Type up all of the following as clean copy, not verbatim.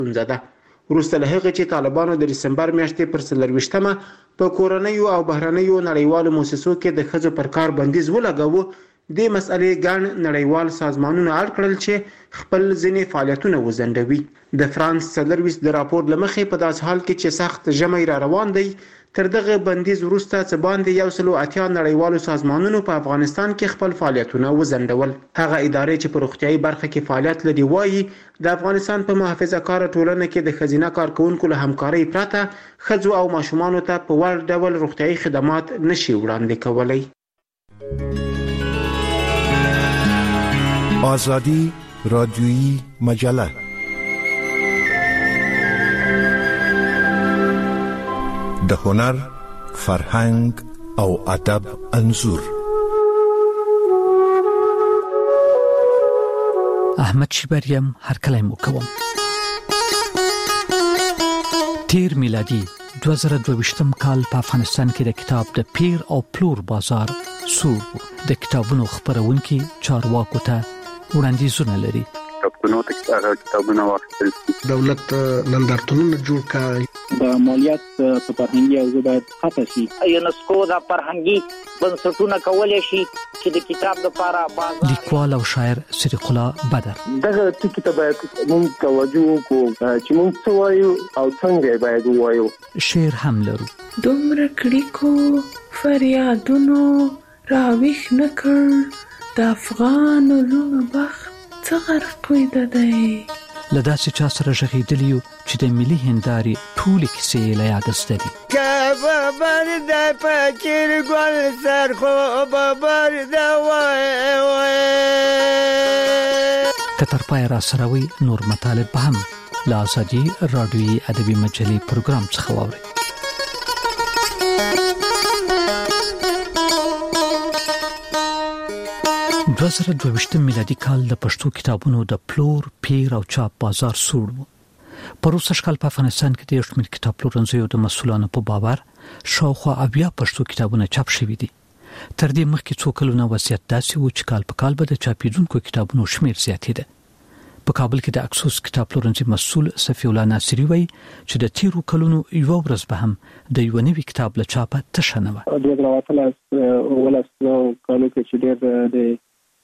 ده. وروسته له هغې چې طالبانو د دسمبر میاشتې پر 24مه په کورنیو او بهرنیو نړیوالو مؤسسو کې د ښځو پر کار بندیز ولګاوه، د مسئلې ګڼ نړیوال سازمانونه اړ کړل چې خپل ځینې فعالیتونه وځنډوي. د فرانس 24 د راپور له مخې په داسې حال کې چې سخت ژمی را روان دی، تر دغه بندیز وروسته څه باندې 180 نړیوالو سازمانونو په افغانستان کې خپل فعالیتونه وځنډول. هغه ادارې چې په روغتیايي برخه کې فعالیت لري وایي د افغانستان په محافظه کاره ټولنه کې د ښځینه کارکونکو له همکارۍ پرته ښځو او ماشومانو ته په وړ ډول روغتیايي خدمات نشي وړاندې کولی. آزادی رادیویی مجله د هنر، فرهنګ او ادب انځور. احمد شیبریم هرکلی مو کوم. تیر میلادي 2022 کال په افغانستان کې د کتاب د پیر او پلور بازار سور د کتابونو خپرونکي چارواکو ته وړاندیزونه لري. کتابونه واخیستل دولت نندارتونونه جوړ کړي، د مالیات په فرهنګي او باید خطا شي. یونسکو د فرهنګي بنسټونه کولای شي چې د کتاب لپاره بازار. لیکوال او شاعر صدیق الله بدر دغه ټکی ته باید موږ توجه وکړو چې موږ څه وایو او څنګه باید وایو. شعر هم لرو. دومره کړیکو فریادونو راویښ نکړ د افغان لونو بخت څه غرق وي دی. له داسې چا سره غږېدلي یو چې د ملي هندارې ټولې کیسې له یاده زده دي. که ببر د فقیر ګل سر خو ببر د وای که تر پای را سره وي نور مطالب به هم له آزادي راډیویي ادبي مجلې پروګرام څخه واورئ. 2022 میلادي کال د پښتو کتابونو د پلور، پیر او چاپ بازار سوړ و. په روسي شکل په افغانستان کې د شمېر کتاب پلورنځیو د مسؤلانو په باور شاوخوا 80 پښتو کتابونه چاپ شوي دي. تر دې مخکې څو کلونه وضعیت داسې و چې کال په کال به د چاپیدونکو کتابونو شمېر زیاتېده. په کابل کې د اکسوس کتاب پلورنځي مسؤل صفی الله ناصری وایي چې د تیرو کلونو یو ورځ به هم د یو نوي کتاب له چاپه تشه نه وه. د ولسو کالو کې چې ډېر د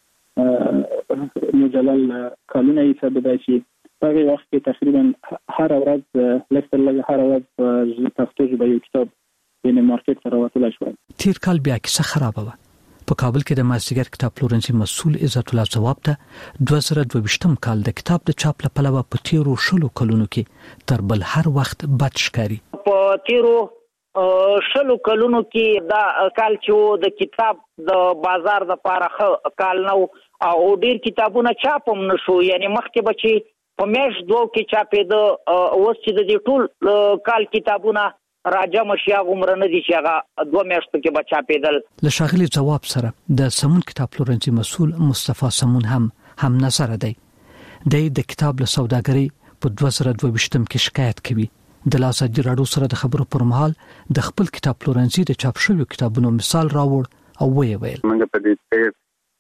مجلل کالونه یې ثابت شي. په هغه وخت کې تقریبا هر ورځ لږ هر ورځ په پښتو ژبه یو کتاب په مارکیټ ته راوتلی شو. تیر کال بیا کیسه خرابه وه. په کابل کې د مازدیګر کتاب پلورنځي مسؤل عزت الله ځواب ته 2022 کال د کتاب د چاپ له پلوه په تیرو 20 کلونو کې تر بل هر وخت بد ښکاري. په تیرو 20 کلونو کې دا کال چې د کتاب د بازار د لپاره کال نو او ډیر کتابونه چاپم نشو، یعنی مخکې بچي په میاشت دوه کې چاپېده، اوس چې د دې ټول کال کتابونه راجم شیا عمر نه دي چې هغه 2 میاشتو کې بچا پیدل. له شاغلي ځواب سره د سمون کتاب پلورنځي مسؤل مصطفی سمون هم نظر دی. د کتاب له سوداګرۍ په 2022 کې شکایت کوي. د آزادي راډیو سره د خبرو پر مهال د خپل کتاب پلورنځي د چاپ شویو کتابونو مثال راوړ او ویل موږ په دې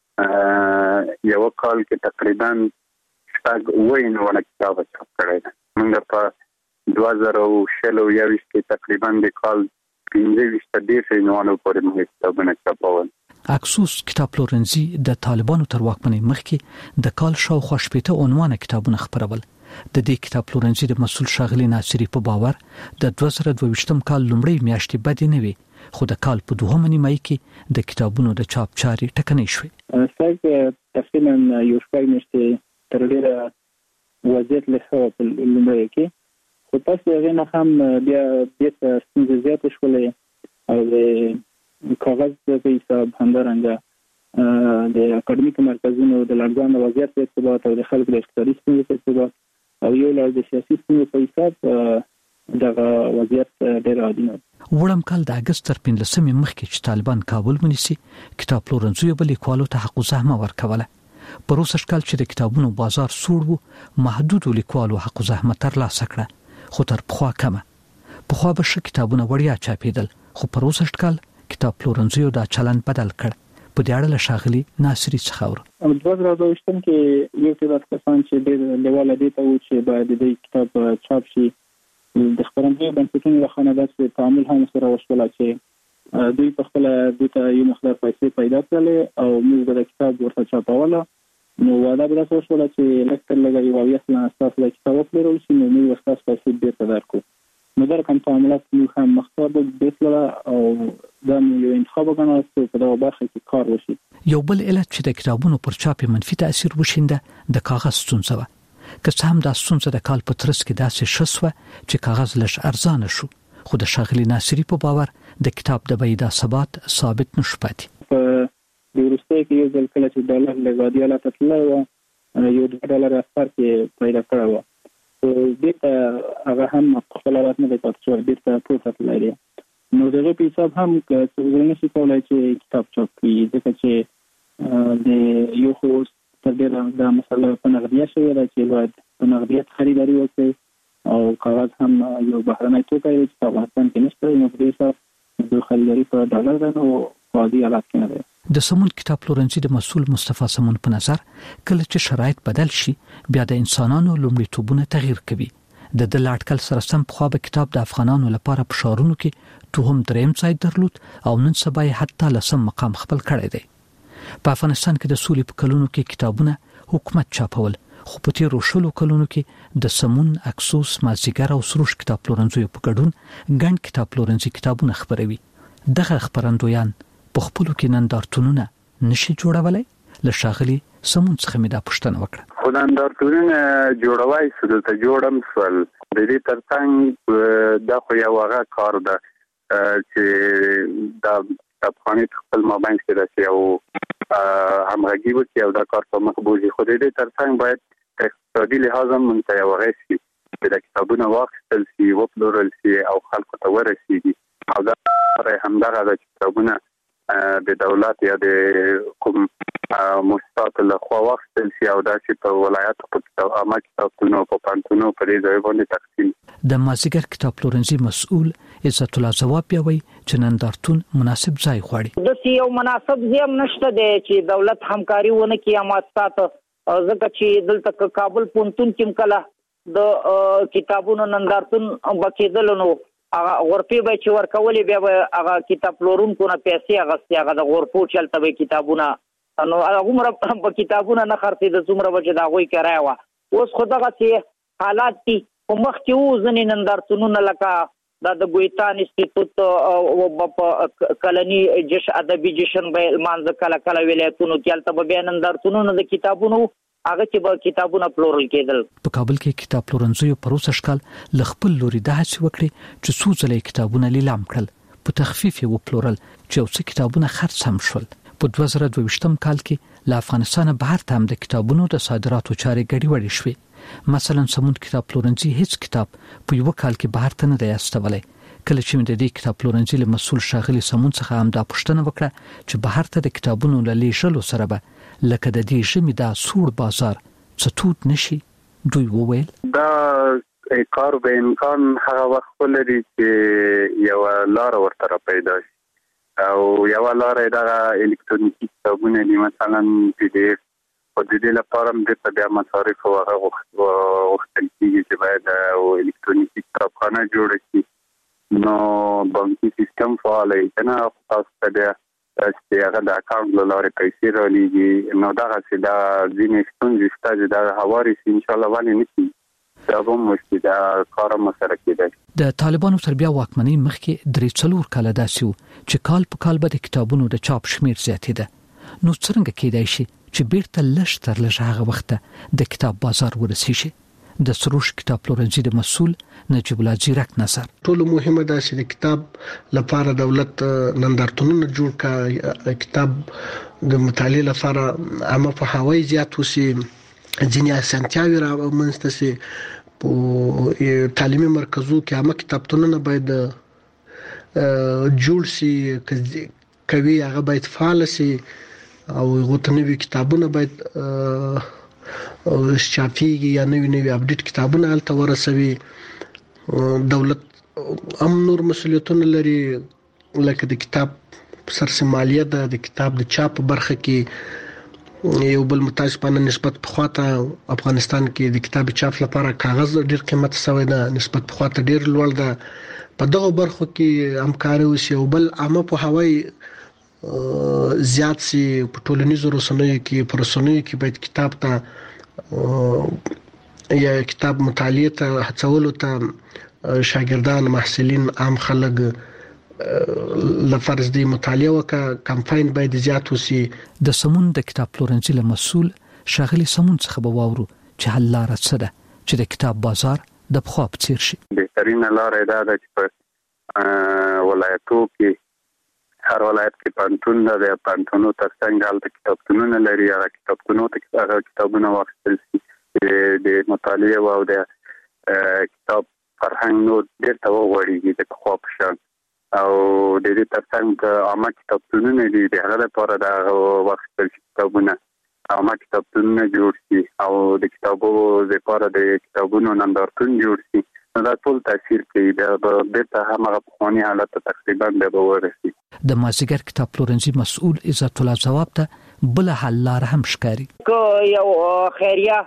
یو کال کې تقریبا 9 کتاب چاپ کړی دی. موږ په 2020 کې تقریبا د کال 15 نوانو پورې موږ کتابونه چاپول. اکسوس کتاب پلورنځي د طالبانو تر واکمنۍ مخکې د کال شاوخوا 80 عنوانه کتابونه خپرول. د دې کتاب پلورنځي د مسؤل شاغلي ناصری په باور د 2022 کال لومړی میاشتې بدې نه وي، خو د کال په 2 نیمایي کې د کتابونو د چاپ چارې ټکنۍ شوې. تقریبا یو شپږ میاشتې تر ډېره وضعیت له په لومړی کې، خو تاسو هغه نه هم بیا ستونزې زیاتې شولې او د کاغذ په حساب همدارنګه د اکاډمیک مرکزونو د لړزان وضعیت په ارتباط او د خلکو د اقتصادي ستونزو په ارتباط او یو لړ د سیاسي ستونزو په حساب دغه وضعیت ډېر عادي نه. وړم کال د اگست تر 15 مخکې چې طالبان کابل ونیسي، کتاب پلورنځیو به لیکوالو ته حق زحمه ورکوله. په روسي شکل چې د کتابونو بازار سوړ و، محدود لیکوالو حق زحمه ترلاسه کړه، خو تر پخوا کمه. پخوا به ښه کتابونه وړیا چاپېدل، خو په روسي شکل کتاب پلورنځیو دا چلن بدل کړ. په دې اړه له ښاغلي ناصري څخه اورو. او د 2022 کې یو څه د کسان چې د لیواله دي ته و چې باید د کتاب چاپ شي د خبرنامې بنسټونو له خوا د تعامل هم سره وشول چې دوی په خپل د یو مقدار پیسې پیدا کړل او موږ د کتاب ورته چاپوله نو واده به تاسو شول چې لکه لږه یو ویسله تاسو د کتاب پلورل شي نو موږ تاسو پیسې بیرته درکو نو در کوم تعاملات موږ هم مخاطب بیسله او دا یو انتخاب غواړو چې په دغه برخه کې کار وشي. یو بل علت چې د کتابونو پر چاپ منفي تاثیر وشینده د کاغذ ستونزه وه. که څه هم دا ستونزه د کال په ترڅ کې داسې ښه شوه چې کاغذ لږ ارزانه شو خو د ښاغلي ناصري په باور د کتاب د بیې دا ثابت نشو پاتې. په وروسته کې یو ځل کله چې ډالر لګادي حالت تللی و یو $2 اثر کې پیدا کړی و بیرته هغه هم خپل حالت نه دی پاتې شوی بیرته پورته تللی دی نو دغه په حساب هم څوک نشي کولی چې کتاب چاپ کړي ځکه چې د یو خو تر ډېره دا مسله په نغدیه شوې ده چې باید په نغدیت خریداري وکړي او کاغذ هم یو بهرنی توکی دی چې په افغانستان کې نشته نو په دې حساب د خریداري په ډالر ده نو په عادي حالت کې نه دی. د سمون کتاب پلورنځي د مسؤل مصطفی سمون په نظر کله چې شرایط بدل شي بیا د انسانانو لومړیتوبونه تغییر کوي. د لاټکل سره سم خو به کتاب د افغانانو لپاره په شارونو کې توهم دریم ځای درلود او نن سبا یې حتی لسم مقام خپل کړی دی. په افغانستان کې د سولې په کلونو کې کتابونه حکومت چاپول خو په تیرو شلو کلونو کې د سمون اکسوس مازیګر او سروش کتاب پلورنځیو په ګډون ګڼ کتاب پلورنځي کتابونه خبروي. دغه خبرندویان په خپلو کې نندارتونونه نشي جوړولای. له ښاغلي سمون څخه مې دا پوښتنه وکړه. خو نندارتونونه جوړوي څه ته جوړم سول د دې ترڅنګ دا خو یو هغه کار ده چې دا افغاني خپل مابین کې د یو همغږي وکړي او دا کار په مخ بوزي خو د دې ترڅنګ باید اقتصادي لحاظ هم متوازن شي چې د کتابونو واخیستل شي وپلورل شي او خلکو ته ورسیږي او دا همدغه د کتابونو د دولت یا د کوم مؤسسات له خوا واخیستل شي او دا چې په ولایتو په عامه کتابتونو په پانتونو په دې ځای باندې تقسیم. د مازیګر کتاب پلورنځي مسؤل عزت الله ځواب یوي چې نندارتون مناسب ځای غواړي. د یو مناسب ځای نشته دی چې دولت همکاري ونه کوي اماتات ځکه چې دلته کابل پونتون کې کله د کتابونو نندارتون بکیدل نو هغه غرفه به چې ورکولې بیا هغه کتاب پلورونکو نه پیسې اغستې هغه د غرفو چلته به کتابونه نو هغه په کتابونه نه خرڅې د څومره بچ دا غوي کرای و اوس خو دغه چې حالات دي په مخ کې و ځنې نندارتونونه لکه د ګویتان انسټیټیوټ او په کلنی ادبي جشن به مانځ کله ولایتونو کې البته بیا نندارتونونه د کتابونو هغه چې به کتابونه پلورل کېدل. په کابل کې کتاب پلورنځیو پروسه شکل لخپل لوري د هڅې وکړي چې څو ځلې کتابونه لیلام کړل په تخفیف یې وپلورل چې اوس کتابونه خرڅ هم شول. په 2022 کال کې له افغانستانه بهر ته هم د کتابونو د صادراتو چارې ګډوډې شوې. مثلا سمون کتاب پلورنځي هیڅ کتاب په یو کال کې بهر ته نه دی استولای. کله چې د دې کتاب پلورنځي له مسؤل ښاغلي سمون څخه هم دا پوښتنه وکړه چې بهر ته د کتابونو له لیږلو سره به لکه د دې ژمي دا سوړ بازار څټوت نشي. دوی وویل دا کار به امکان هغه وخت ولري چې یو لار ورته پیدا شي او یو لار دا الکترونیکي کتابونه دي مثلا PDF او د دې لپاره د بیا مصارف او هغه وختل کېږي چې باید او الکترونیکي کتابخانه جوړ شي نو بانکي سیستم فعال وي نه تاسو ته چې هغه د اکاونټ له لارې پیسې رالیږي نو دغه چې دا ځینې ستونزې شته چې دا هواري شي انشاءالله ولې نه کېږي دا به مو دا کار هم سره کېدای. د طالبانو تر بیا واکمنۍ مخکې 3-4 کاله داسې و چې کال په کال به د کتابونو د چاپ شمیر زیاتېده. نو څرنګه کېدای شي چې بیرته لږ تر لږ هغه وخته د کتاب بازار ورسیږي؟ د سروش کتاب پلورنځي د مسؤل نجیب الله زیرک نظر. ټول مهمه ده چې د کتاب لپاره دولت نندارتونونه جوړ کړي کتاب د مطالعه لپاره عامه پوهاوی زیات وشي ځینې اسانتیاوې رامنځته شي په تعلیمي مرکزو کې عامه کتابتونونه باید جوړ شي کوي هغه باید فعال شي او غوښتنوي کتابونه باید او شافيږي یا نوی اپډیټ کتابونه الته ورسوي. دولت هم نور مسؤلیتونه لري لکه د کتاب سرسمالیه د کتاب د چاپ برخه کې یو بل متاسفانه نسبت پخواته افغانستان کې د کتاب چاپ لپاره کاغذ ډیر قیمت شوی ده، نسبت پخواته ډیر لوړ ده. په دغه برخو کې همکاري وشي او بل عامه په هوای زیات سي په ټولنیزو رسنیو کې پرسنیو کې باید کتاب ته یا کتاب مطالعه ته هڅولو ته شاګردان، محصلین، عام خلک لفرض دی مطالعه وکړه. کمپاین باید زیات وسی. د سمون د کتاب پلورنځي له مسؤل شاغلي سمون څخه به واورو چې حل لار څه ده چې د کتاب بازار د بخوا په څیر شي. بهترینه لار دا ده چې په ولایتو کې هر ولایت کې پانتون د پانتونو ترڅنګ حالت کتابتونونه لري، هغه کتابتونو ته کتابونه واخیستل شي د مطالعه او د کتاب فرهنګ نو ډېر ته وغوړېږي د خوا په شان او د دې ترڅنګ عامه کتابتونونه دي د هغه لپاره د واخیستل شي کتابونه عامه کتابتونونه جوړ شي او د کتابو لپاره د کتابونو نندارتون جوړ شي. دا ټول تاثیر کوي د بیرته هغه پخوانی حالت ته تقریبا به ورسي. د مازیګر کتاب پلورنځي مسؤل عزت الله جواب ته بل حل لار هم ښکاري. که یو خیریه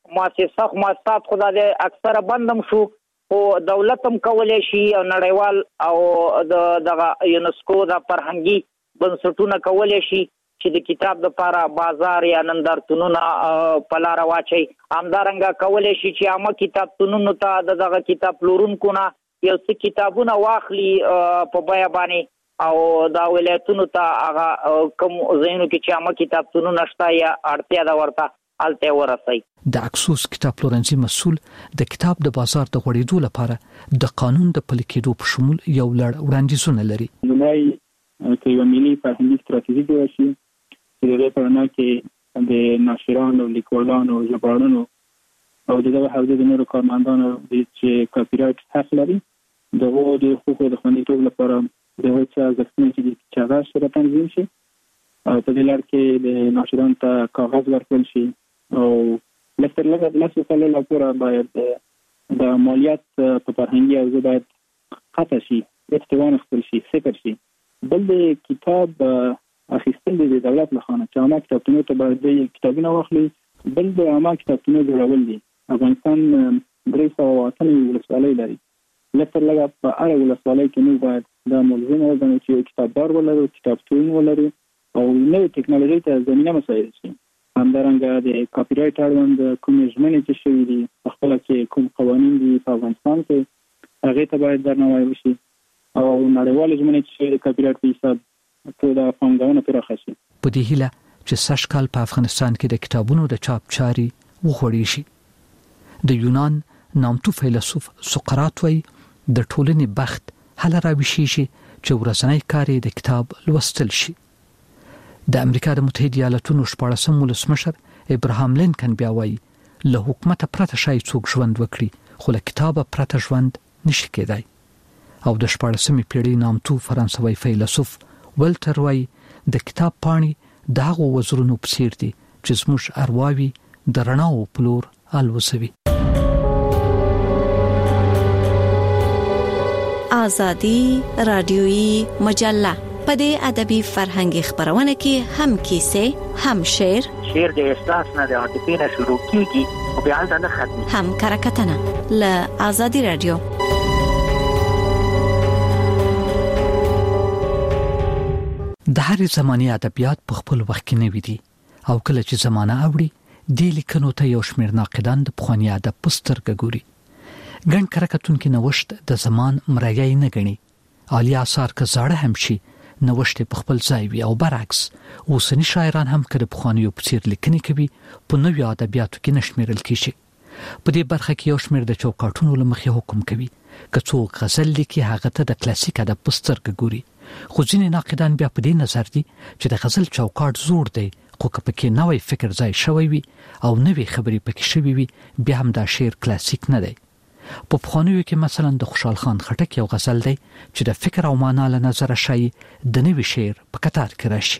مؤسسات خدای دې اکثره بندم شو او دولت هم کولای شي او نړیوال او د یونسکو د فرهنګي بنسټونه کولای شي چې د کتاب لپاره بازار یا نندارتونونه په لار واچي. همدارنګه کولای شي چې عامه کتابتونونو ته دغه کتاب پلورونکو نه یو څه کتابونه واخلي په بیه باندې او دا ولایتونو ته هغه کوم ځایونو کې چې عامه کتابتونونه شته یا اړتیا ده ورته الته ورسي. د اکسوس کتاب پلورنځي مسؤل د کتاب د بازار د غوړېدو لپاره د قانون د پلي کېدو په شمول یو لړ وړاندیزونه لري. لومړی چې یو ملي فرهنګي ستراتیژي جوړه شي چې د دې په اړه کې د ناشرانو، لیکوالانو، ژباړونو او دغه حوزې د نورو کارمندانو چې کاپی رایټ حق لري دغه د حقوقو د خوندیتوب لپاره دغه څه ځکه چې هغه سره تنظیم شي او په دې لړ کې د ناشرانو ته کاغذ ورکړل شي او لکه لاسو کله لپاره باید د مالیات په فرهنګي او باید قطع شي، استوان خپل شي، صفر شي. بل د کتاب اخیستل د دولت لخوا چې عامه کتابتونو ته باید کتابونه واخلي. بل د عامه کتابتونو جوړول دي. افغانستان 308 ولسوالۍ لري. لکه په اړه ولسوالۍ کې موږ باید د ملزم وګڼو چې کتابدار ولرو، کتابتون ولرو او نوې ټکنالوژي ته زمينه مساعد شي. همدارنګه د کاپی رایټ اړوند کوم ژمنې چې شوي دي خپل کې کوم قوانين دي په افغانستان کې هغه ته باید درناوی وشي او نړیوال ژمنې چې د کاپی رایټ په حساب ته د پاملرنه پراخه شي. په دې هیله چې سږکال په افغانستان کې د کتابونو د چاپ چاري وغوړي شي. د یونان نامتو فیلسوف سقراط وایي د ټولنې بخت هله راوشي شي چې ورځنی کار د کتاب لوستل شي. د امریکا د متحده ایالاتونو 14 ولسمشر ابراهام لینکن بیا وایي له حکومت پرته شای څوک ژوند وکړي خو له کتاب پرته ژوند نشي کېدای. او د 14مې پیړۍ نامتو فرانسوي فیلسوف ولټر وایي د کتاب پاڼې د هغو وزرونو په څیر دي چې زموږ ارواوي د رڼا او پلور الوسوي. آزادی رادیویی مجله په دې ادبي فرهنګي خبرونه کې هم کیسه، هم شعر د احساس نه د عاطفې نه شروع کیږي او بیا نه ختمي، هم کرکټنه ل آزادی رادیو. د هر زماني ادبیات په خپل وخت کې نوي دي او کله چې زمانہ اوړي د لیکنو ته یو شمېر ناقدان د پخوانی ادب پسترګ ګوري. ګڼ کرکټونکو نوښت د زمان مرایي نه غني. عالی آثار که زاړه هم شي نوښت په خپل ځای وي او برعکس اوسنی شاعران هم کړه پخوانیو په څیر لیکنې کوي په نوې ادبیاتو کې نشمیرل کیږي. په دې برخه کې یو شمېر د چوکاټونو لمخې حکم کوي که څوک غزل لیکي هغه ته د کلاسیک ادب پسترګ ګوري. خو ځینې ناقدان بیا په دې نظر دي چې د غزل چوکاټ زوړ دی خو که پکې نوې فکر ځای شوی وي او نوې خبرې پکې شوی وي بیا هم دا شعر کلاسیک نه دی. په پخوانیو کې مثلا د خوشحال خان خټک یو غزل دی چې د فکر او معنا له نظر شای د نوې شعر په کتار کې راشي.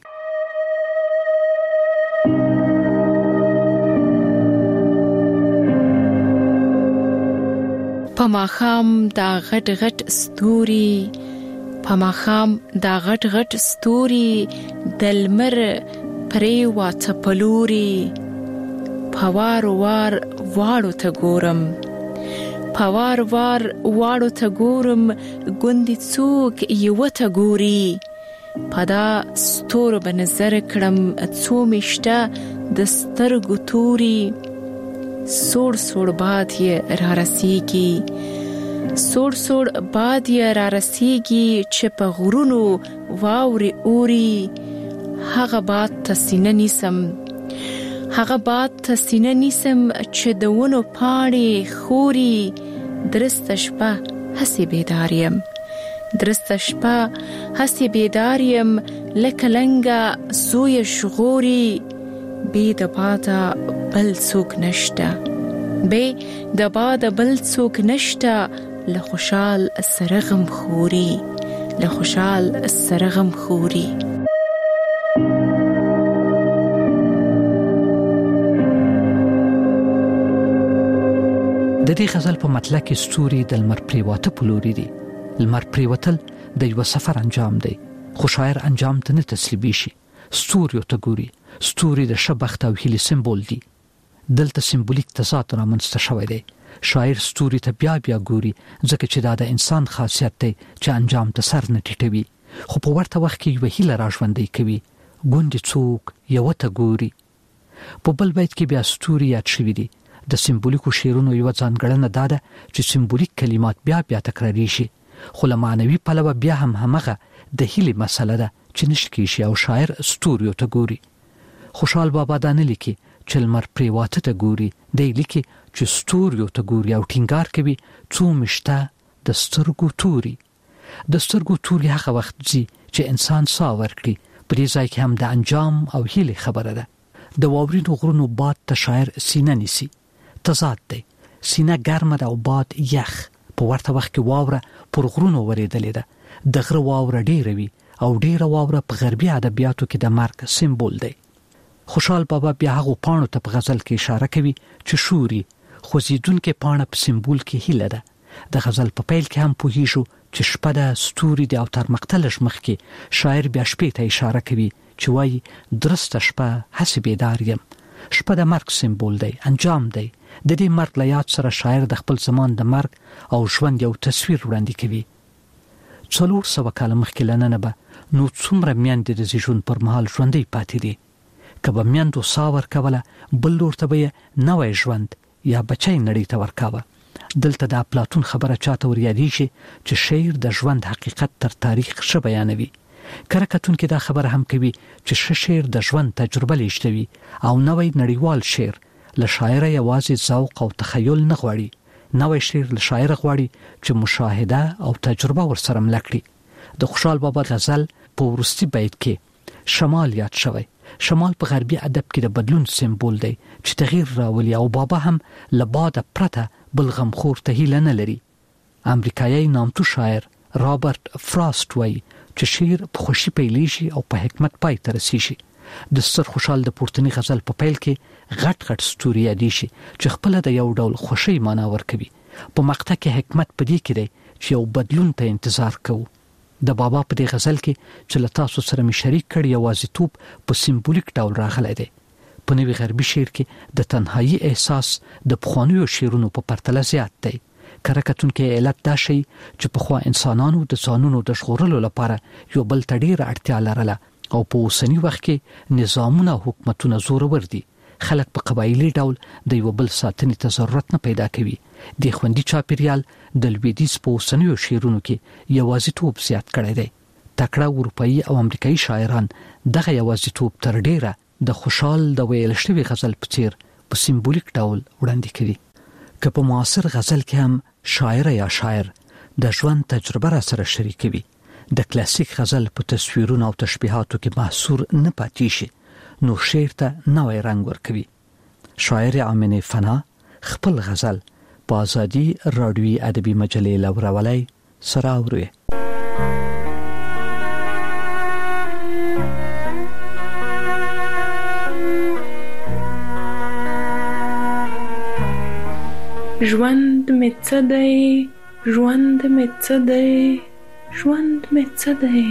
په ماښام دا غټ غټ ستوري په ماښام دا غټ غټ ستوري د لمر پرې واته پلوري پوار وار واړو ته ګورم پوار وار واړو ته ګورم ګوندې څوک یو ته ګوري پدا ستورو به نظر کړم څو میشته د سترګو توري سوړ سوړ باد یې را رسیږي سوړ سوړ باد یې را رسیږي چې په غرونو واوري اوري هغه باد ته سینه نیسم هغه باد ته سینه نیسم چې د ونو پاڼې خوري درسته شپه هسې بیدار یم درسته شپه هسې بیدار یم لکه لنګه زوی ژغوري بې د باده بل څوک نشته بې د باده بل څوک نشته له خوشحال سره غم خوري له خوشحال سره غم خوري د دې غزل په مطلع کې ستوري د لمر پریواته پلوري دي لمر پریوتل د یو سفر انجام دی خو شاعر انجام ته نه تسلیمي شي ستوري ته ګوري ستوري د شبخت او هیلې سمبول دي دلته سمبولیک تضاد رامنځته شوی دی شاعر ستوري ته بیا بیا ګوري ځکه چې دا د انسان خاصیت دی چې انجام ته سر نه ټیټوي خو په ورته وخت کې یو هیله راژوندۍ کوي ګوندې څوک یو ته ګوري په بل بیت کې بیا ستوري یاد شوي دي د سمبولیکو شعرونو یو ځانګړنه دا ده چې سمبولیک کلمات بیا بیا تکراري شي خو له معنوي پلوه بیا هم همغه د هیلې مسله ده چې نشکی شي او شاعر ستوري ته ګوري خوشحال بابا دا نه لیکي چې لمر پریواته ته ګوري دی لیکي چې ستوري ته ګوري او ټینګار کوي څو مشته د سترګو توري د سترګو توري هغه وخت چې انسان ساه ورکړي په دې ځای کې هم د انجام او هیلې خبره ده د واورینو غرونو باد ته شاعر سینه نیسي تضاد دی سینه ګرمه ده او باد یخ په ورته وخت کې واوره پر غرونو ورېدلې ده د غره واوره ډیره وي او ډیره واوره په غربي ادبیاتو کې د مرګ سمبول دی خوشحال بابا بیا هغه پاڼو ته په غزل کې اشاره کوي چې شوري خوځیدونکې پاڼه په سمبول کې هیله ده د غزل په پیل کې هم پوهیږو چې شپه د ستوري د او تر مقتلش مخ کې شاعر بیا شپې ته اشاره کوي چې وایي درسته شپه هسې بیدار یم شپه د مرګ سمبول دی انجام دی د دې مرګ له یاد سره شاعر د خپل زمان د مرګ او ژوند یو تصویر وړاندې کوي 400 کاله مخکې لننه به نو څومره میندې د ژوند پر مهال ژوندۍ پاتې دي کبه میندو ساور کوله بل لور ته به نوې ژوند یا بچی نړۍ ته ورکاوه دلته د افلاطون خبره چاته ور یادېږي چې شعر د ژوند حقیقت تر تاریخ ښه بیانوي کرکټون کې دا خبره هم کوي چې شعر د ژوند تجربه لیشتوي او نوې نړیوال شعر له شاعر یوازې ذوق او تخیل نه غواړي نوې شعر له شاعر غواړي چې مشاهده او تجربه ورسره ملکړي د خوشحال بابا غزل په ورستي بیت کې شمال یاد شوی شمال په غربي ادب کې د بدلون سمبول دی چې تغییر راولي او بابا هم لباده پرته بل غمخور ته هیله نه لري امریکایي نامتو شاعر رابرټ فراسټ وایي چې شعر په خوشي پیلېږي او په حکمت پای ته رسیږي د ستر خوشحال د پورتنی غزل په پیل کې غټ غټ ستوري یادې شي چې خپل د یو ډول خوشي معنا ورکوي په مقطع کې حکمت پدې کې دی چې یو بدلون ته انتظار کوو د بابا په دې غزل کې چې له تاسو سره می شریک کړی یوازیتوب په سمبولیک ډول راغلی دی په نوي غربي شعر کې د تنهایی احساس د پخوانیو شعرونو په پرتله زیات دی کرکټون کې علت دا شي چې په خوا انسانانو د ځانونو د ژغورلو لپاره یو بل تډیر اړتیا لرله او په اوسنی وخت کې نظامونه حکومتونه زورور دي خلک په قبایلی ډول د یو بل ساتنې ته ضرورت نه پیدا کوي د خوندي چاپیریال د لویدیځ په اوسنیو شعرونو کې یوازیتوب زیات کړی دی تکړه اروپایي او امریکایي شاعران دغه یوازیتوب تر ډیره د خوشحال د ویل شوی غزل په څیر په سمبولیک ډول وړاندې کړي که په معاصر غزل کې هم شاعر یا شاعر د ژوند تجربه را سره شریکوي د کلاسیک غزل په تصویرونو او تشبیهاتو کې محصور نه پاتې شي نو شعر ته نوې رنگ ورکوي شاعر آمنه فنا خپل غزل په ازادي رادیوي ادبي مجلې لورولای سره اوري ژوند می څه دی ژوند می څه دی ژوند مې څه دی،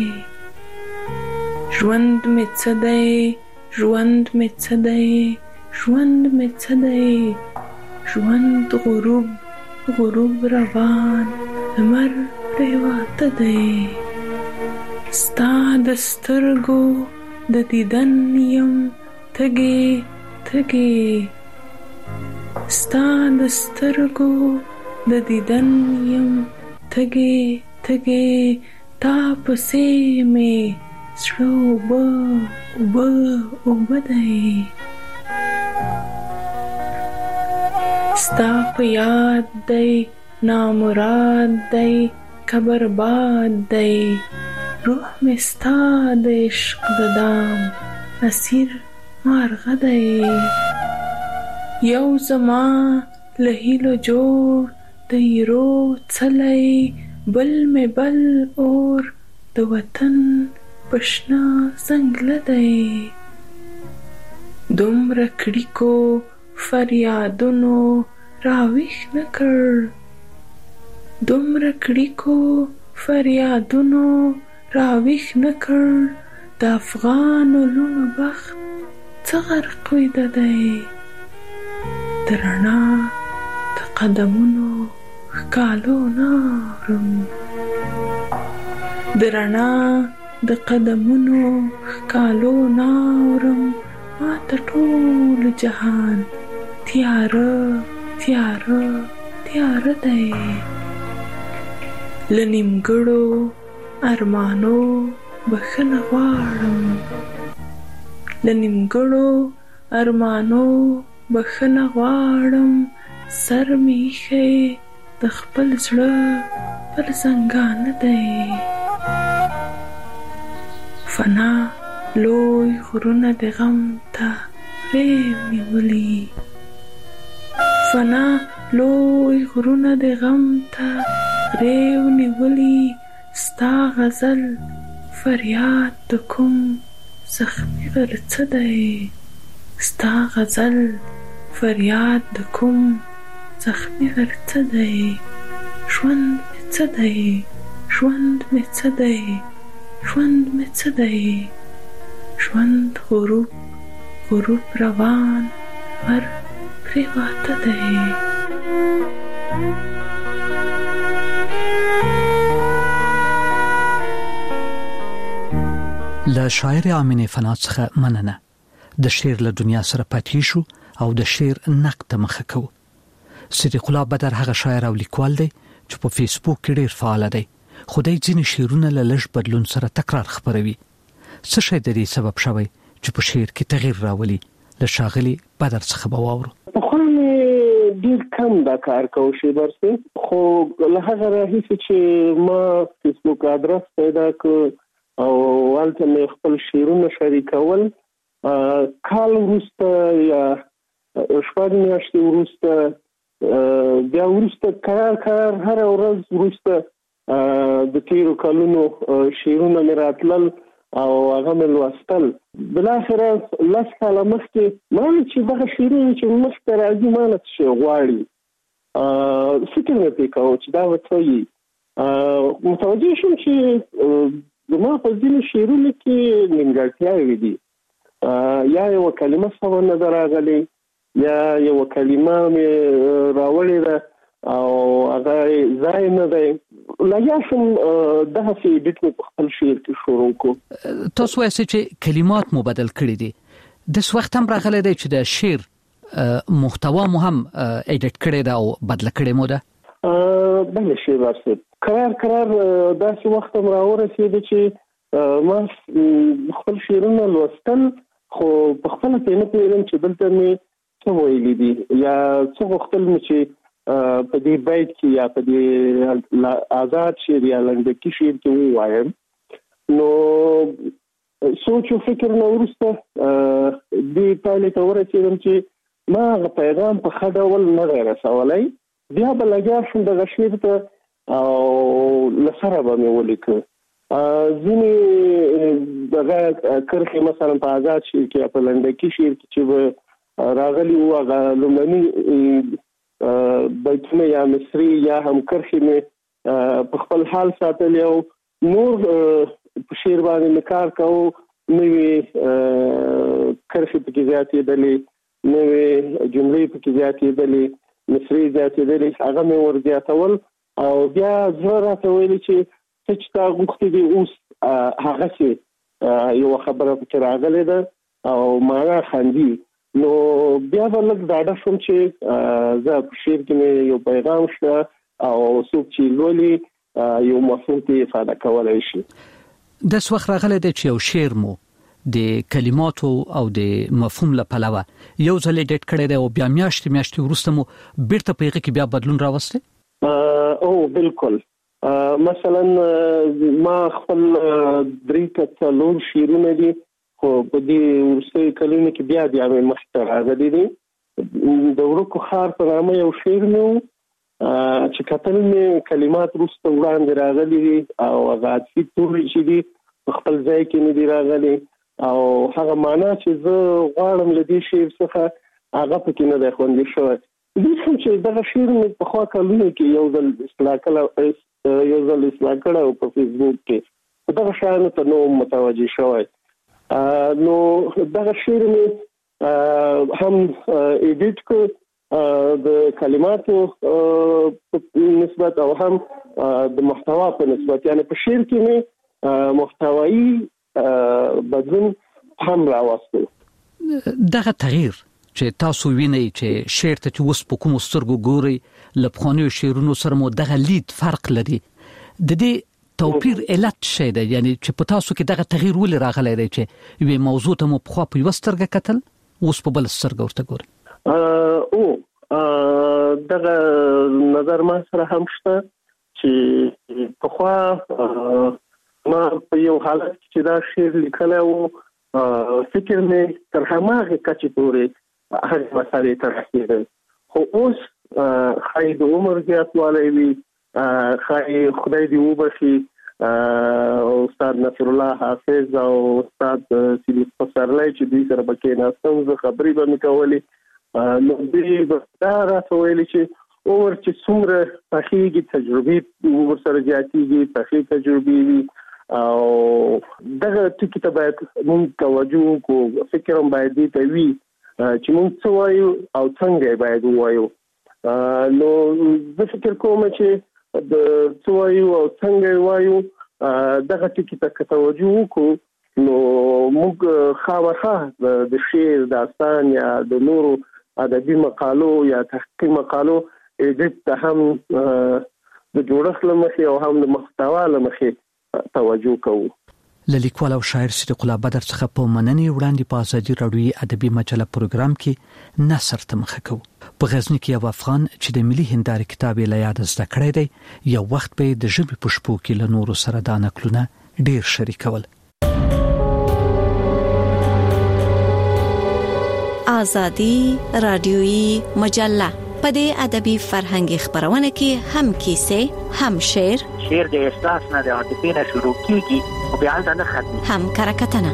ژوند مې څه دی، ژوند مې څه دی، ژوند مې څه دی، ژوند غروب غروب روان لمر پریواته دی. ستا د سترګو د دیدن یم تږې تږې، ستا د سترګو د دیدن یم تږې تږې، تا پسې مې زړه اوبه اوبه اوبه دی. ستا په یاد دی نامراد دی که برباد دی، روح مې ستا د عشق د دام اسیر مارغه دی. یو زما له هیلو جوړ د ایرو څلی، بل مې بل اور د وطن په شنه ځنګله دی. دومره کړیکو فریادونو راویښ نه کړ، دومره کړیکو فریادونو راویښ نه کړ، د افغانو لوڼو بخت څه غرق ویده دی. د رڼا د قدمونو ښکالو نه اورم، د رڼا د قدمونو ښکالو نه اورم، ما ته ټول جهان تیاره تیاره تیاره دی. له نیمګړو ارمانو بخښنه غواړم، له نیمګړو ارمانو بخښنه غواړم، سر مې ایښی د خپل زړه پر زنګانه دی. فنا لوی غرونه د غم ته غریو نیولي، فنا لوی غرونه د غم ته غریو نیولي، ستا غزل فریاد د کوم زخمي غرڅه دی. ستا غزل فریاد د کوم زخمي غرڅه دی. ژوند مې څه دی، ژوند مې څه دی، ژوند مې څه دی، ژوند غروب غروب روان لمر پریواته دی. له شاعر امینه فنا څخه مننه. د شعر له دنیا سره پاتې شو او د شعر نقد ته مخه کوو. صدیق الله بدر هغه شاعر او لیکوال دی چې په فیسبوک کې ډیر فعال دی. خدای ځینې شعرونه له لږ بدلون سره تکرار خبروي. څه شی د دې سبب شوی چې په شعر کې تغییر راولي؟ له شاغلي بدر څخه به واورو. خو ډیر کم دا کار کوي شي برسه، خو له هغه راهیسې چې ما فیسبوک آدرس پیدا کړ او والته مې خپل شعرونه شریکول، کال وروسته یا شپږ میاشتې وروسته بیا وروسته کار هر ورځ وروسته د تیرو کلونو شعرونه مې راتلل او هغه مې لوستل. بالاخره 10 کاله مخکې ما چې دغه شعرونه چې مخکې راځي ما نه څه غواړي فکر مې پرې کاوه چې دا به څه وي. متوجه شوم چې زما په ځینو شعرونو کې نیمګړتیاوې دي، یا یوه کلمه سمه نه ده راغلې، یا یوه کلمه مې راوړې ده او هغه ځای نه دی. لګیا شوم دغسې ایډیټ مې په خپل شعر کې شروع کړو. تاسو وایئ چې کلمات مو بدل کړي دي. داس وخت هم راغلی دی چې د شعر محتوا مو هم ایډیټ کړی ده او بدله کړې مو ده؟ بله شی برسید قرار داسې وخت هم راورسېده چې ما خپل شعرونه لوستل، خو په خپله پرې نه پوهېدم چې دلته مې څه ویلي دي یا څه غوښتل مې چې په دې بیت کې یا په دې آزاد شعر یا لنډکي شعر کې ووایم. نو سوچ او فکر نه وروسته دې پایلې ته ورسېدم چې ما هغه پیغام په ښه ډول نه دی رسولی. بیا به لګیا شوم دغه شعر ته او له سره به مې ولیکه. ځینې دغه کرښې مثلا په آزاد شعر کې یا په لنډکي شعر کې چې به راغلي وو، هغه لومړني بیتونه یا مصري یا هم کرښې مې په خپل حال ساتلې او نور په شعر باندې کار کوو، نوې کرښې پکې زیاتې دلې، نوې جملې پکې زیاتې دلې، مصري زیاتې دلې، هغه مې ور زیاتول او بیا زه راته ویل چې څه چې تا غوښتي دي اوس هغه چې یو خبره پکې راغلې ده او معنا خندي، نو بیا به لږ ډاډه شوم چې زه په شعر کې یو پیغام شته او څوک چې لولي یو مفهوم ته افاده کولای شي. د څوخ راغله د یو شعر مو د کلماتو او د مفهوم له پلوه یو ځل ډیټ کړی دی او بیا میاشتې وروسته مو بیرته په هغه کې بیا بدلون راوسته؟ او بالکل. مثلا ما خپل 3 شعرونه دي خو په دې ورسته کلونه کې بیا د مخته راغلي دي. د ورکو خار په نامه یو شعر نو چې کتل مې کلمات ورسته وړاندې راغلي دي او غاټي توري چې دي خپل ځای کې نه دي راغلي او هغه معنا چې زه غواړم لدی شعر څخه هغه پکې نه ده خوندې شوی. دې څه چې دا شعر مې په خوا کلونه کې یو ځل اصلاح کړو په فیسبوک کې دا شعر ته نو متوجه شوی. نو دا شعر مې هم ایډیټ کړ د کلماتو نسبت او هم د محتوا په نسبت، یعنی په شعر کې مې محتوایی بدلون هم راوستل. دغه تغییر چې تاسو وینئ چې شعر ته اوس په کوم سترګو ګوري لپخانیو شعرونو سره مو دغه لید فرق لري، د دې توپیر علت څه دی؟ یعنی چې په تاسو کې دغه تغییر ولې راغلی دی چې یوه موضوع ته مو په خوا په یو سترګه کتل اوس په بل سترګه ورته ګورئ؟ دغه نظر ما سره هم شته چې په خوا ما په یو حالت چې دا شعر لیکلی و فکر مې تر هماغه کچې پورې هغه مسالې ته رسېدل، خو اوس ښایي د عمر زیاتوالی وي، ښایي خدای دې وبخي استاد نصر الله حافظ او استاد سیدی پسرلی چې دوی سره به کېناستم زه خبرې به مې کولې، نو دوی دا راته ویلي چې عمر چې څومره پخېږي تجربې ورسره زیاتېږي، پخې تجربې وي او دغه ټکي ته باید موږ توجه وکړو، فکر هم باید دې ته وي چې موږ څه وایو او څنګه یې باید ووایو. نو زه فکر کوم چې د څه وایو او څنګه یې وایو دغه ټکي ته که توجه وکړو نو موږ خامخا د شعر داستان یا د نورو ادبي مقالو یا تحقیقي مقالو ایډیټ ته هم د جوړښت له مخې او هم د محتوا له مخې توجه کوو. له لیکوال او شاعر صدیق الله بدر څخه په مننې وړاندې په ازادي راډیوي ادبي مجله پروګرام کې نثر ته مخه کوو. په غزنی کې یو افغان چې د ملي هندارې کتاب له یاد زده کړی دی، یو وخت به د ژبې په شپو کې له نورو سره دا نقلونه ډیر شریکول. ازادي راډیوي مجله په دې ادبي فرهنګي خبرونه کې هم کیسه، هم شعر د احساس نه د عاطفې نه شروع کیږي او بیا نه ختمي، هم کرکټنه.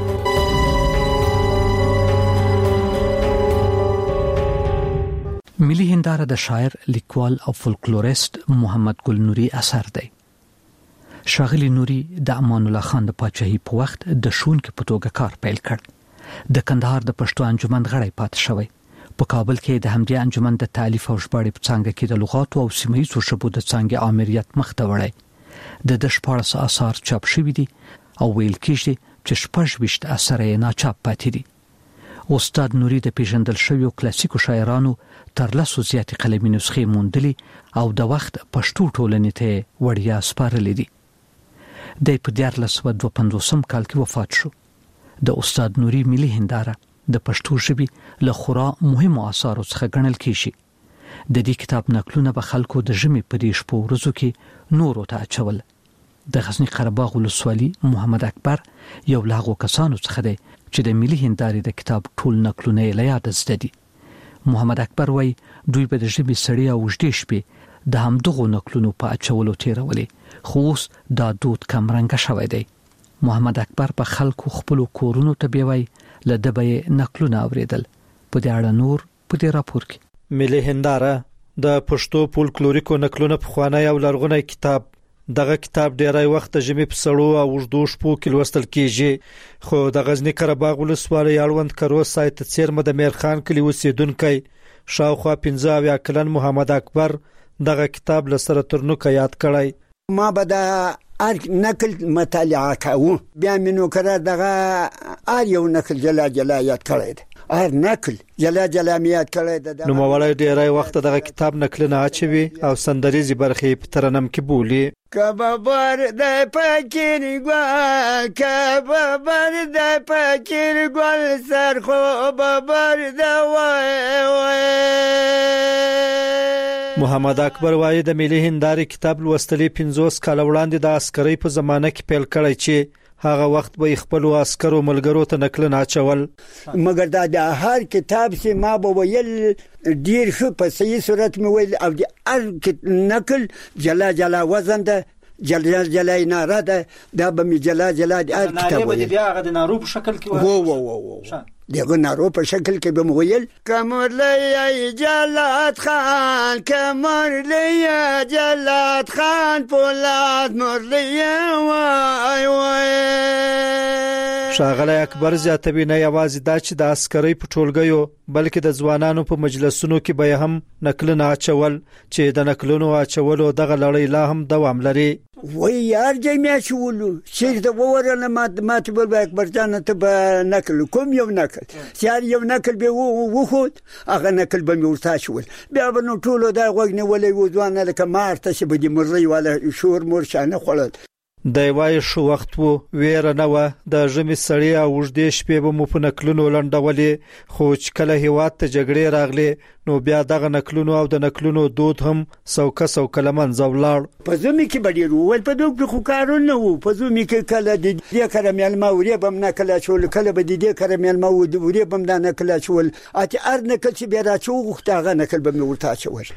ملي هنداره د شاعر، لیکوال او فولکلوریست محمد ګل نوري اثر دی. ښاغلي نوري د امان الله خان د پاچاهۍ په وخت د ښوونکي په توګه کار پیل کړ. د کندهار د پښتو انجمن غړی پاتې شوی. په کابل کې د همدې انجمن د تالیف او ژباړې په څانګه کې د لغاتو او سیمه‌ییزو ژبو د څانګې امریت مخ ته وړی. د 14 آثار چاپ شوي دي او ویل کېږي چې 26 اثر یې ناچاپ پاتې دي. استاد نوري د پیژندل شویو کلاسیکو شاعرانو تر 10 زیاتې قلمي نسخې موندلې او د وخت پښتو ټولنې ته وړیا سپارلې دي. د 1952 کال کې وفات شو. د استاد نوري ملي هنداره د پښتو ژبې له خورا مهمو اثارو څخه ګڼل کېږي. د دې کتاب نقلونه به خلکو د ژمي په دې شپو ورځو کې نورو ته اچول. د غزنی قره باغ ولسوالي محمد اکبر یو له هغو کسانو څخه دی چې د ملي هندارې د کتاب ټول نقلونه یې له یاده زده دي. محمد اکبر وایي دوی به د ژمي سړې او اوږدې شپې د همدغو نقلونو په اچولو تېرولې، خو اوس دا دود کمرنګه شوی دی. محمد اکبر په خلکو خپل کورونو ته بیوي له دبې نقلونه اوریدل. په دې اړه نور په دې راپور کې ملي هنداره د پښتو فولکلوریکو نقلونه په خوانی او لرغونی کتاب دغه کتاب ډیری وخت د ژمي په سړو او اوږدو شپو کې لوستل کیږي خو د غزنی قرهباغ ولسوالۍ اړوند کروز سایت څیرمه د میرخان کلی اوسیدونکو شاوخوا 15 کلن محمد اکبر دغه کتاب لسره ترنوکه یاد کړی ما به د ار نقل مطالعه کوم بیا منو کړه دغه ار یو نقل جلا یاد کړی ار نقل جلا میات کړی نو مولای ډیری وخت دغه کتاب نقل نه اچوي او سندریزي برخې په ترنم کې بولی کبابر د پکیر ګل کبابر د پکیر ګل سر خو بابر د وای محمد اکبر وایي د ملي هنداري کتاب لوستلې 50 کال وړاندې د عسکرۍ په زمانه کې پیل کړی چې هغه وخت به خپل عسکرو ملګرو ته نقل نه اچول مګر دا د هر کتاب سي ما به ویل ډیر ښه په صحیح صورت مې ویل او د هر نقل جلا وزن ده جلا ناره ده دا به می جلا د هر کتاب ویل بیا هغه د نارو په شکل کې دغه نارو په شکل کې به مویل کمرلی جلات خان کمرلی جلات خان پولاد مرلی وای شاغلی اکبر زیاتوي نه یوازې دا چې د عسکرۍ په ټولګیو بلکې د ځوانانو په مجلسونو کې به هم نقل نه اچول چې د نقلونو اچولو دغه لړۍ لا هم دوام لري وای یار جمع شولو چې د وورنه ماته بل اکبر جان ته به نقل کوم یو نقل سیار یو نقل به وخود هغه نقل به ورتا شول بیا به نو ټولو دا غوګنه ولې وځوانه لکه مارته چې به د مرلي ولا شور مرشانه خړل د وای شو وخت وو ویره نه و د ژمي سړی او وژدې شپې به مو په نقلونو لنډولې خو چې کله هیواد ته جګړې راغلې نو بیا دغه نقلونو او د نقلونو دود هم سوکه لمنځه ولاړ په زمي کې بدیر ول په دوه خو کارونه وو په زمي کې کله د دې کرمل ماوري بم نه کله شول کله به دې کرمل ماوري بم نه کله شول اته ار نه کله چې بیا راچو غوښتاغه نقل به مې ورته شول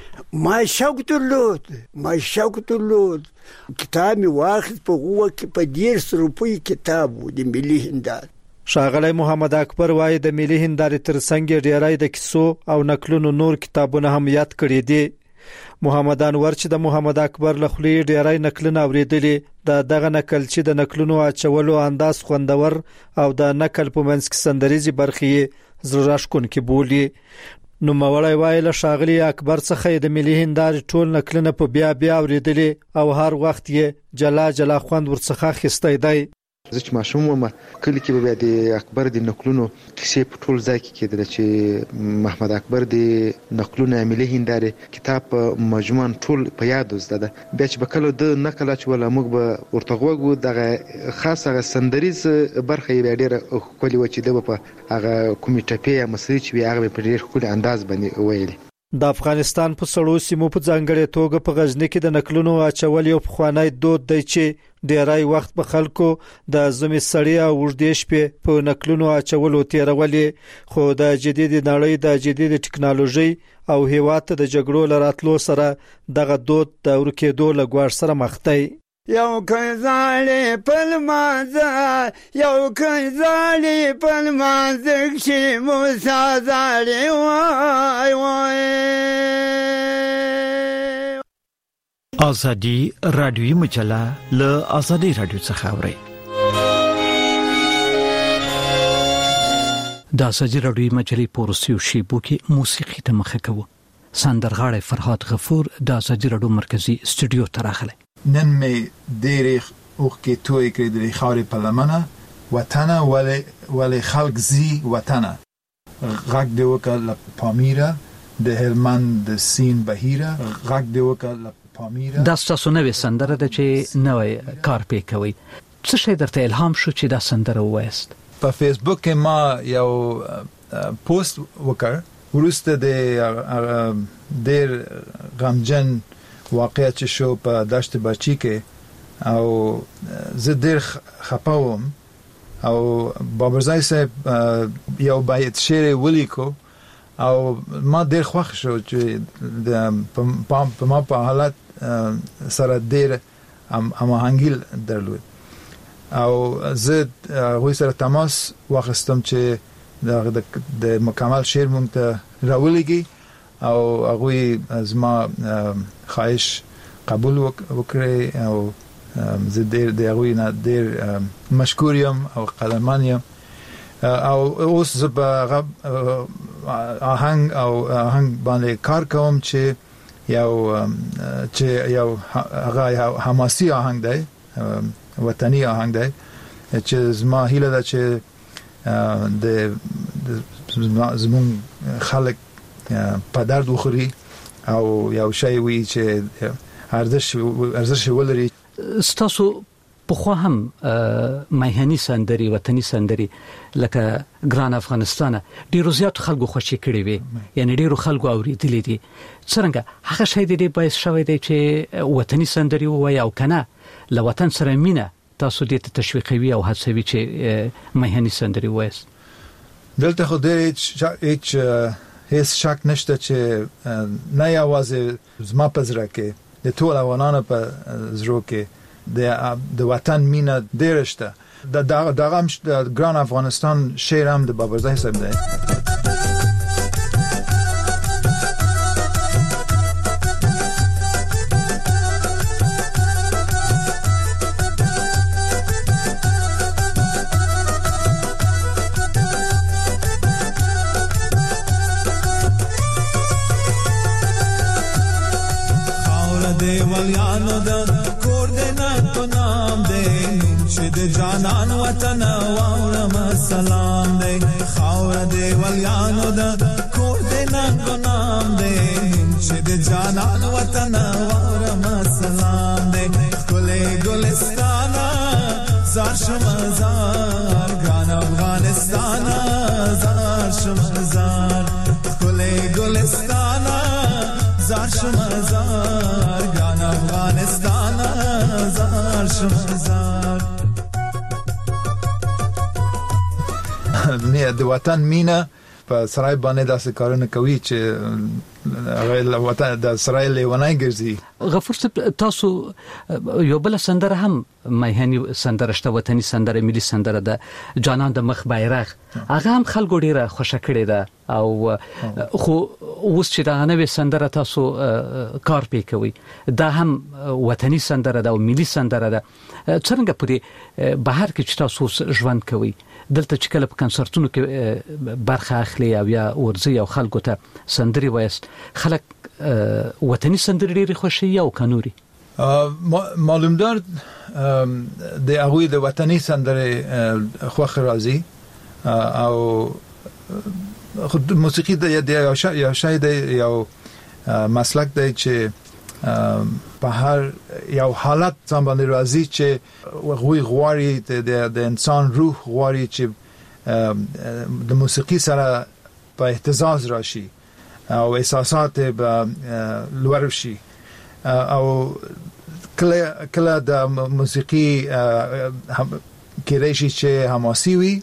ما شوق تلود کتاب می واخد په غوه کې په 100 روپۍ کتاب و د ملي هندار شاغلی محمد اکبر وایي د ملي هنداري ترڅنګ ډیری د کیسو او نقلونو نور کتابونه هم یاد کړی دي محمد انور چې د محمد اکبر له خولې ډیری نقلونه اوریدلې دغه نقل چې د نقلونو اچولو انداز خوندور او د نقل په منځ کې سندریزي برخې زړه راښکون کې بولی نو مولای وایي له شاغلی اکبر څخه د ملي هنداري ټول نقلونه په بیا اوریدلې او هر وخت یې جلا خوند ورڅخه خسته دی زه چې ماشوم وم کلی کې به د اکبر د نقلونو کیسې په ټول ځای کې کېدل چې محمد اکبر د نقلونو ملي هنداري کتاب مجموعاً ټول په یاد زده ده بیا چې بکله د نقل اچول موږ به ورته غوږو دغه خاصه سندریز برخه یې ډیره کولی و چې د په هغه کومې ټپې یا مسری چې هغه په ډیر خولي انداز باندې ویل د افغانستان په سړو سیمو په ځانګړې توګه په غزنی کې د نقلونو اچول یو پخوانی دود دی چې ډیری وخت په خلکو د زمي سړی او وړدې شپې په نقلونو اچولو تیرولې خو د جدید نړۍ د جدید ټکنالوژي او هیواد د جګړو لراتلو سره دغه دود د ورکېدو لګوار سره مخ دی یو کزالی پلمانزا یو کزالی پلمانزا کشی موسا زالی وای آزادی رادیویی مجله له آزادی رادیو څخه اوري د آزادی رادیویی مجلې پورسیو شیبو کې موسیقي ته مخه کوي سندرغاړی فرهاد غفور د آزادی رادیو مرکزی استودیو ته راغلی نن می دیری اوخ کې توی کړی د خاورې په لمنه وطن ولی خلق زی وطن غږ دی وکړه پامیره د هلمند د سین بهیره غږ دی وکړه پامیره دا ستاسو نوې سندره ده چې نوې کار پې کوي څه شی درته الهام شو چې دا سندره ووایست په فیسبوک کې ما یو پوسټ وکړ ورسته د ډیر غمجن واقعیت چې شو په دشت بچی کې او زه ډیر خپاوم او بابرزای صاحب یو بیت شعر ولیکو او ما ډیر خوښ شو چې د ما په حالت سره ډیر هماهنګي درلود او زه غوی سره تماس واخستم چې د مکمل شعر مونږ ته راولېږي او هغوی از ما خواهش قبول وکړي او زه د هغوی نه ډېر مشکور یم او قدرمن یم او اوس زه په آهنګ باندې کار کوم چې یو هغه حماسي آهنګ دی وطني آهنګ دی چې زما هیله ده چې زمونږ خلک په درد وخوري او یو شی وي چې ارزش ولري. ستاسو پخوا هم مهني سندري وطني سندري لکه ګران افغانستان ډیرو زیات خلکو خوشی کړی وي یعنی ډیرو خلکو اوریدلې دي. څنګه هغه شی دی باعث شوی دی چې وطني سندري وایي او کنه له وطن سره مینه تاسو دې ته تشویقوي او هڅوي چې مهني سندري وایي؟ دلته خو دې هیڅ شک نشته چې نه یوازې زما په زړه کې د ټول افغانانو په زړه کې د وطن مینه ډېره شته. دغه هم د ګران افغانستان شعر هم د بابرزی صاحب دی. جانان وطن واورم سلام دی خاور دی ولیانو د کور دی نام دی چې د جانان وطن واورم سلام دی کله ګلستان زار شمزار ګران افغانستان زار شمزار کله ګلستان زار شمزار ګران افغانستان زار شمزار. نه د وطن مینه په سرای باندې داسې کارونه کوي چې هغه وطن د سرای لیونای ګرځي. غفور صاحب تاسو یو بل سندره هم مهني سندره شته وطني سندره ملي سندره ده جانان د مخ بیرغ هغه هم خلکو ډیره خوشا کړی ده او خو اوس چې دا نوې سندره تاسو کار پې کوي دا هم وطني سندره ده او ملي سندره ده. څنګه په بهر کې چې تاسو ژوند کوي دلته چې کله په کنسرتونو کې برخه اخلي او یا ورزي او خلکو ته سندري وایست خلک وطني سندري ډېری خوشي او کنوري معلومدار د هغوی د وطني سندري خوښ راځي او خود موسیقي د یو شای د یو مسلک دی چې په هر یو حالت ځان باندې راځي چې غواړي د انسان روح غواړي چې د موسیقي سره په اهتزاز راشي او احساسات به لوړ شي او کله د موسیقي کېدای شي چې حماسي وي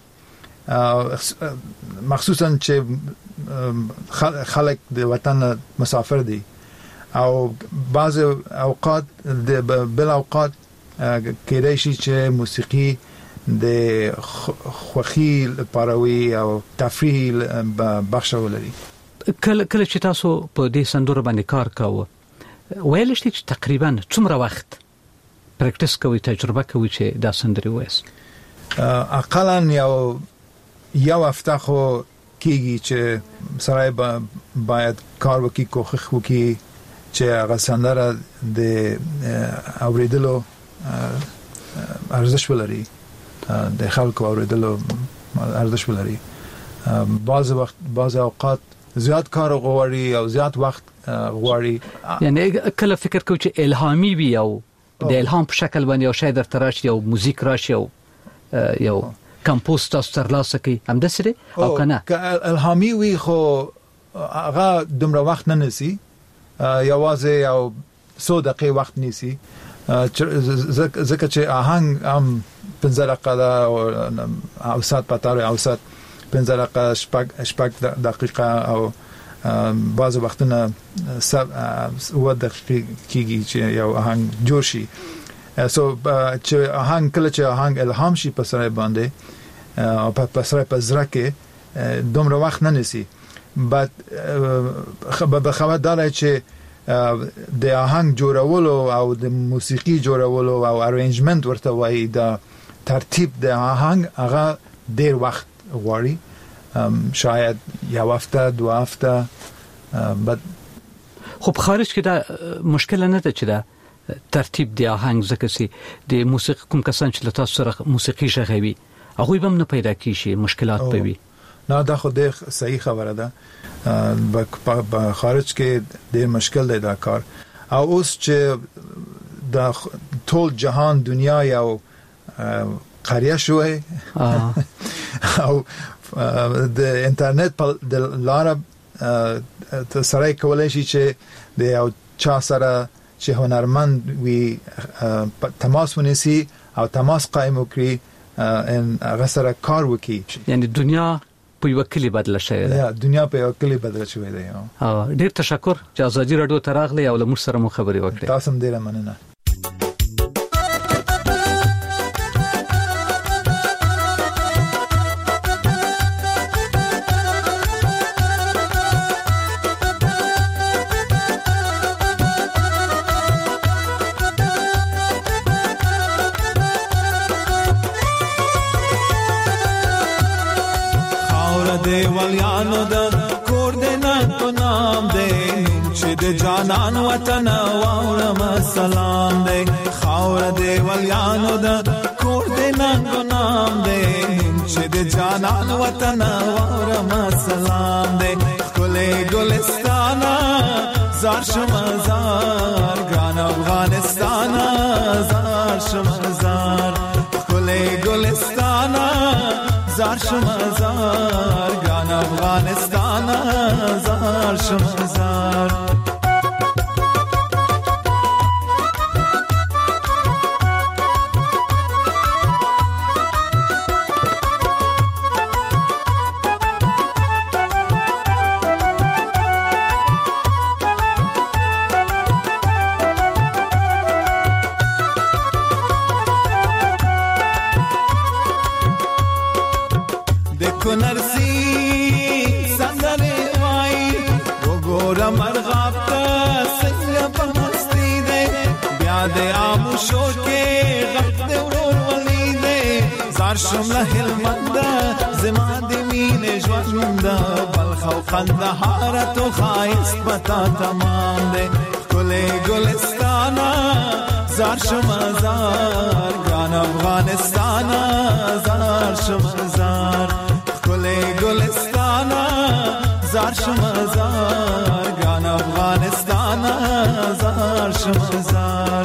مخصوصا چې خلک د وطن مسافر دي او بعض اوقات بل اوقات کېدای شي چې موسیقي د خوخي پاروي او تفریح بخښ ولري. کله چې تاسو په دې سندرو باندې کار کاوه ویل شي چې تقریبا څومره وخت پریکټیس کوي تجربه کوي چې دا سندري وایس؟ اقلا یو هفته خو کېږي چې سړی باید کار وکړي کوښښ وکړي چې هغه سندره د اوریدلو ارزش ولري د خلکو اوریدلو ارزش ولري. بعض اوقات زیات کار غواړي او زیات وخت غواړي. یعنی کله فکر کوي چې الهامي وي او د الهام په شکل باندې او شاید تراشي او موزیک راشي او یو کمپوز تاسو ترلاسه کوي هم د سره او کنه الهامي وي خو هغه دومره وخت نه نسی یوازې یو 100 دقیقې وخت نیسی ځکه چې آهنګ هم 15 دقیقه او ساعت پاتاره او ساعت 15 دقیقه شپږ دقیقه او بعض وختونه 7 دقیقې کېږي چې یو آهنګ جوړ شي. چې آهنګ کله چې آهنګ الهام شي په سره باندې او په سره په زړه کې دومره وخت نه نسی. بعد خبردار چې د آهنګ جوړولو او د موسیقي جوړولو او ارینجمنت ورته وایي دا ترتیب د آهنګ هغه ډیر وخت غواړي شاید یو هفته 2 هفته خب خارج کې دا مشکل نه ده چې دا ترتیب د آهنګ ځکه چې د موسیقي کوم کسان چې تاسو سره موسیقي ژغوي هغه به نه پیدا کیږي مشکلات پوي نه دا خو د صحیح خبره ده په خارج کې ډیر مشکل دی دا کار او اوس چې د ټول جهان دنیا یو قریه شوی او د انټرنیټ په لاره سره کولای شي چې د یو چا سره چې هنرمند وي تماس ونیسي او تماس قائم وکړي ان هغه سره کار وکړي یعنی دنیا په یو کلی بدل شوی دی دنیا په یو کلی بدل شوی دی ډیر تشکر چې ازادي رادیو ته راغلی او له موږ سره مو خبرې وکړې تاسو هم ډیر مننه دیوالیانو دا کور دینان تو نام دے نمچه دے جانان وطن واورم سلام دے خاور دیوالیانو دا کور دینان تو نام دے نمچه دے جانان وطن واورم سلام دے کلے گلستانا زار شمزار گران افغانستانا زار شمزار کلے گلستانا زار شمزار گران افغانستان زار شمزار देखो नरसी संदरे वाई वो गोरा मरगाब का सैया पमस्ती दे ब्यादे आमुशो के गफ्ते उरोर वली दे زار شمله المنده زمان دمینه جوانده بلخو قندهارت و خایست بتا تمام ده کل گلستانا زار شمزار گران افغانستانا زار شمزار کل گلستانا زار شمزار گران افغانستانا زار شمزار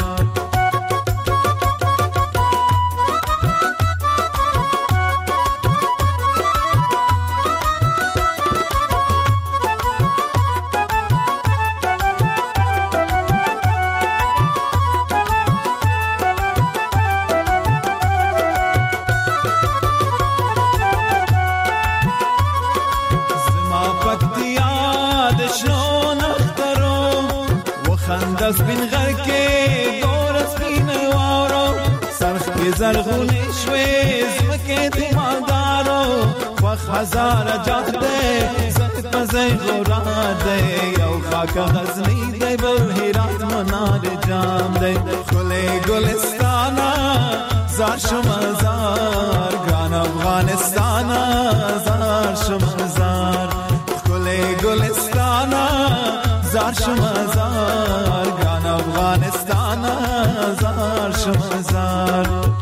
خندس بین غر کې دورس بین وارو سرخ کې زرغونې شوې زمکې تیماندارو وخ هزار جاده زت پزې غورا ده یو خاک غزنی دی بهرات منار جام دی خله ګلستانا زار شمزار ګران افغانستان زار شمزار خله ګلستانا زار شمزار گران افغانستان زار شمزار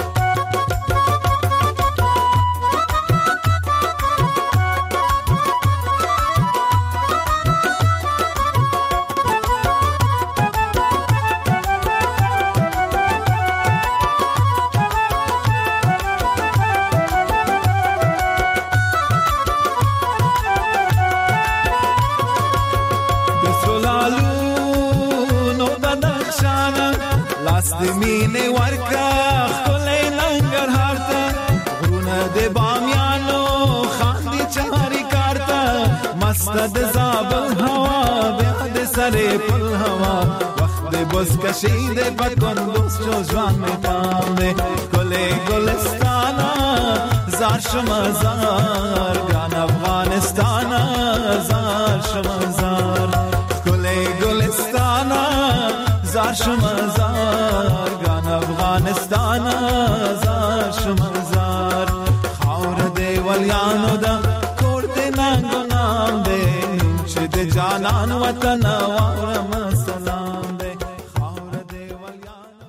مینه ورکا خلې لنګر هارتا غرونه د بامیانو خاندي چاري کارتا مست د زابل هوا بیا د سره پل هوا وخت بوس کشي د پکون دوست ځوان می پام دې کله ګلستانا زار شمزار ګان افغانستان زار شمزار کله ګلستانا ګران وطن